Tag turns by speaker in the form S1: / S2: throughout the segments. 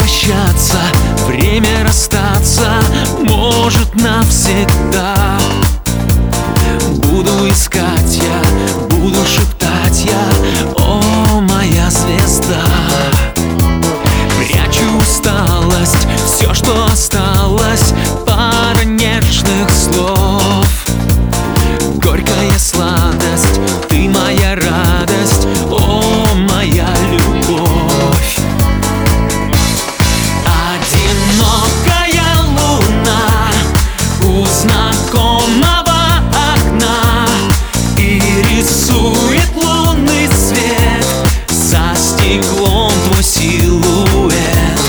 S1: прощаться, время расстаться, может, навсегда. Буду искать я, буду шептать я: о, моя звезда. Прячу усталость, все, что осталось, пара нежных слов. Горькая сладость, ты моя радость, о, моя любовь. Одинокая луна у знакомого окна и рисует лунный свет за стеклом твой силуэт.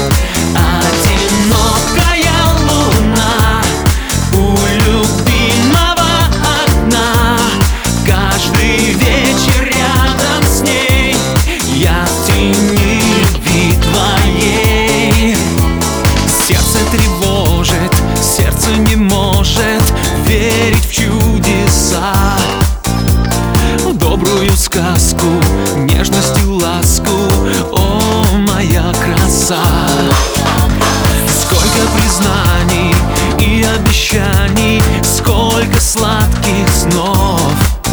S1: Одинокая луна у любимого окна, каждый вечер рядом с ней я в тени любви твоей. Сердце тревожит, сердце не может верить в чудеса, в добрую сказку, нежность и ласку, о, моя краса. Сколько признаний и обещаний, сколько сладких снов.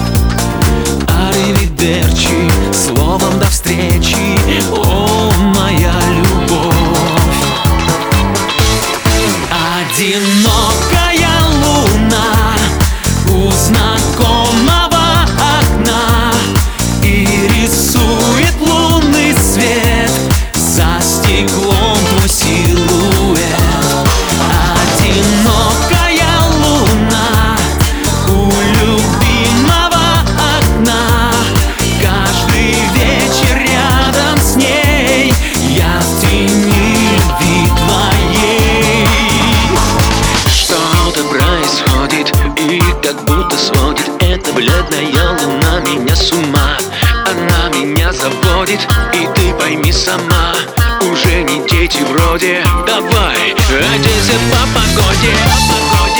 S1: Аривидерчи, словом до встречи, о, моя любовь. Одинокая луна у знакомого окна и рисует лунный свет за стеклом твой силуэт. Одинокая луна у любимого окна, каждый вечер рядом с ней я в тени любви твоей. Что-то происходит и как будто сводит эта бледная луна меня с ума. Она меня заводит, и ты пойми сама, уже не дети вроде. Давай, оденься по погоде.